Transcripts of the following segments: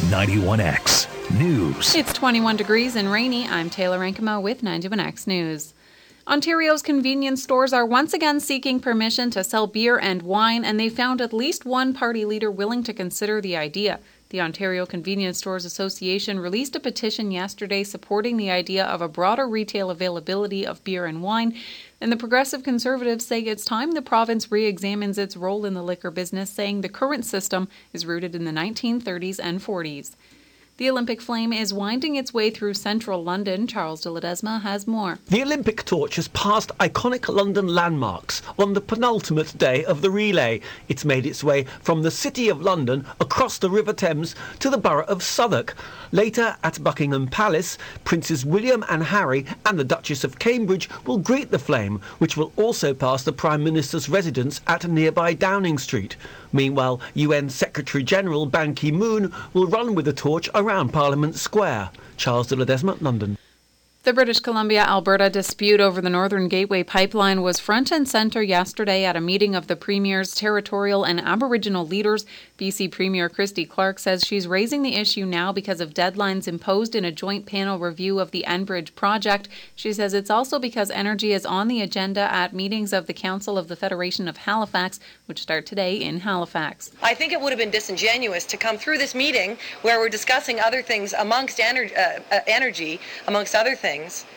91X News. It's 21 degrees and rainy. I'm Taylor Rankema with 91X News. Ontario's convenience stores are once again seeking permission to sell beer and wine, and they found at least one party leader willing to consider the idea. The Ontario Convenience Stores Association released a petition yesterday supporting the idea of a broader retail availability of beer and wine, and the Progressive Conservatives say it's time the province re-examines its role in the liquor business, saying the current system is rooted in the 1930s and 40s. The Olympic flame is winding its way through central London. Charles de Ledesma has more. The Olympic torch has passed iconic London landmarks on the penultimate day of the relay. It's made its way from the City of London across the River Thames to the borough of Southwark. Later at Buckingham Palace, Princes William and Harry and the Duchess of Cambridge will greet the flame, which will also pass the Prime Minister's residence at nearby Downing Street. Meanwhile, UN Secretary-General Ban Ki-moon will run with the torch around Parliament Square. Charles de Ledesma, London. The British Columbia-Alberta dispute over the Northern Gateway pipeline was front and centre yesterday at a meeting of the Premier's territorial and Aboriginal leaders. BC Premier Christy Clark says she's raising the issue now because of deadlines imposed in a joint panel review of the Enbridge project. She says it's also because energy is on the agenda at meetings of the Council of the Federation of Halifax, which start today in Halifax. I think it would have been disingenuous to come through this meeting where we're discussing other things amongst energy, amongst other things,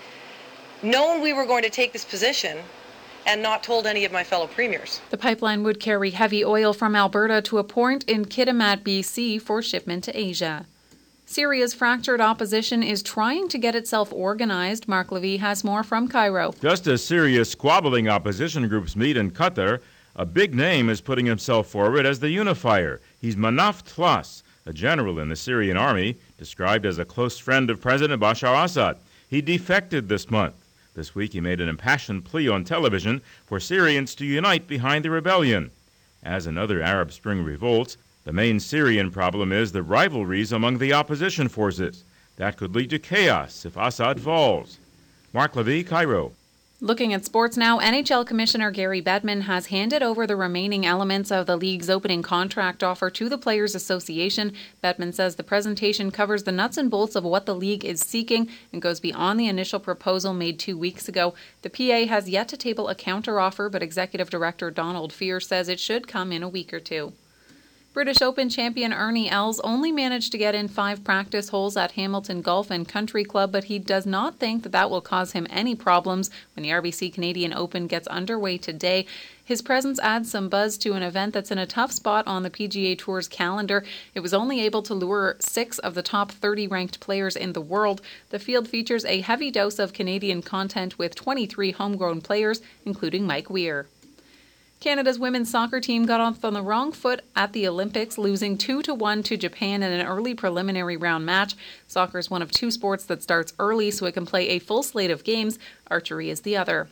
known we were going to take this position and not told any of my fellow premiers. The pipeline would carry heavy oil from Alberta to a port in Kitimat, BC for shipment to Asia. Syria's fractured opposition is trying to get itself organized. Mark Levy has more from Cairo. Just as Syria's squabbling opposition groups meet in Qatar, a big name is putting himself forward as the unifier. He's Manaf Tlas, a general in the Syrian army, described as a close friend of President Bashar Assad. He defected this month. This week he made an impassioned plea on television for Syrians to unite behind the rebellion. As in other Arab Spring revolts, the main Syrian problem is the rivalries among the opposition forces. That could lead to chaos if Assad falls. Mark Levy, Cairo. Looking at sports now, NHL Commissioner Gary Bettman has handed over the remaining elements of the league's opening contract offer to the Players Association. Bettman says the presentation covers the nuts and bolts of what the league is seeking and goes beyond the initial proposal made 2 weeks ago. The PA has yet to table a counteroffer, but Executive Director Donald Fear says it should come in a week or two. British Open champion Ernie Els only managed to get in 5 practice holes at Hamilton Golf and Country Club, but he does not think that will cause him any problems when the RBC Canadian Open gets underway today. His presence adds some buzz to an event that's in a tough spot on the PGA Tour's calendar. It was only able to lure 6 of the top 30 ranked players in the world. The field features a heavy dose of Canadian content with 23 homegrown players, including Mike Weir. Canada's women's soccer team got off on the wrong foot at the Olympics, losing 2-1 to Japan in an early preliminary round match. Soccer is one of 2 sports that starts early, so it can play a full slate of games. Archery is the other.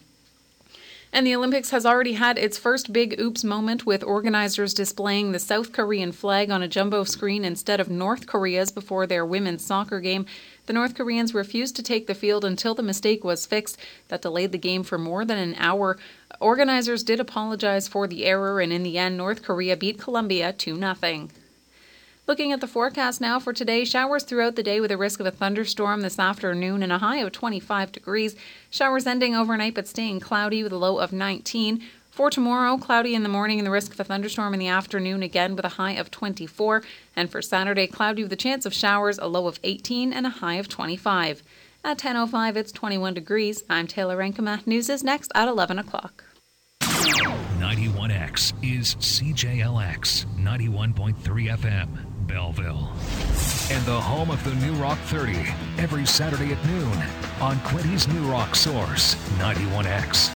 And the Olympics has already had its first big oops moment, with organizers displaying the South Korean flag on a jumbo screen instead of North Korea's before their women's soccer game. The North Koreans refused to take the field until the mistake was fixed. That delayed the game for more than an hour. Organizers did apologize for the error, and in the end, North Korea beat Colombia 2-0. Looking at the forecast now for today, showers throughout the day with a risk of a thunderstorm this afternoon and a high of 25 degrees. Showers ending overnight but staying cloudy with a low of 19. For tomorrow, cloudy in the morning and the risk of a thunderstorm in the afternoon, again with a high of 24. And for Saturday, cloudy with a chance of showers, a low of 18 and a high of 25. At 10:05, it's 21 degrees. I'm Taylor Rankema. News is next at 11 o'clock. 91X is CJLX 91.3 FM, Belleville. And the home of the New Rock 30, every Saturday at noon on Quinty's New Rock Source, 91X.